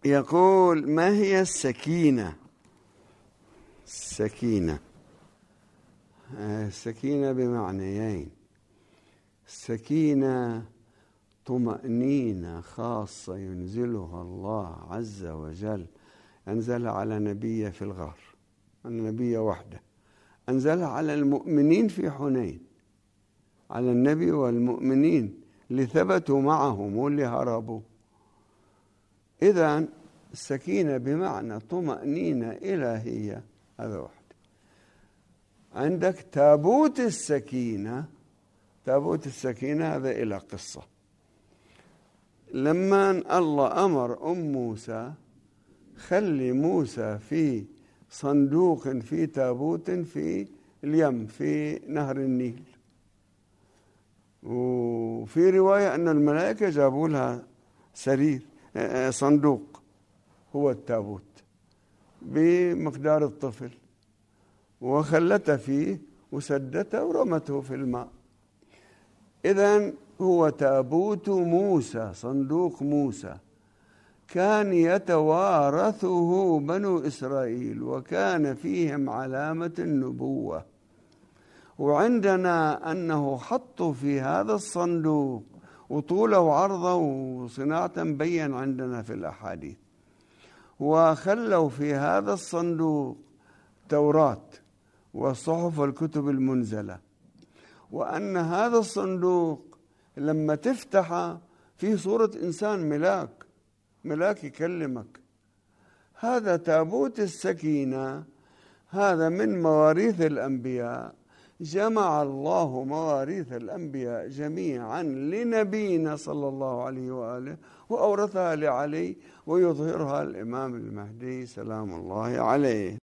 يقول: ما هي السكينة؟ السكينة بمعنيين. السكينة طمأنينة خاصة ينزلها الله عز وجل، أنزل على نبيه في الغار، النبي وحده، أنزلها على المؤمنين في حنين، على النبي والمؤمنين اللي ثبتوا معه واللي هربوا. إذن السكينة بمعنى طمأنينة إلهية، هذا واحد. عندك تابوت السكينة. تابوت السكينة هذا إلى قصة. لما الله أمر موسى: خلي موسى في صندوق في تابوت في اليم في نهر النيل، وفي رواية أن الملائكة جابوا لها صندوق هو التابوت بمقدار الطفل، وخلته فيه وسدته ورمته في الماء. إذن هو تابوت موسى، صندوق موسى، كان يتوارثه بنو إسرائيل، وكان فيهم علامة النبوة. وعندنا أنه حطوا في هذا الصندوق، وطوله وعرضه وصناعة مبين عندنا في الأحاديث، وخلوا في هذا الصندوق توراة والصحف والكتب المنزلة، وأن هذا الصندوق لما تفتحه فيه صورة إنسان، ملاك يكلمك. هذا تابوت السكينة، هذا من مواريث الأنبياء، جمع الله مواريث الأنبياء جميعا لنبينا صلى الله عليه وآله، وأورثها لعلي، ويظهرها الإمام المهدي سلام الله عليه.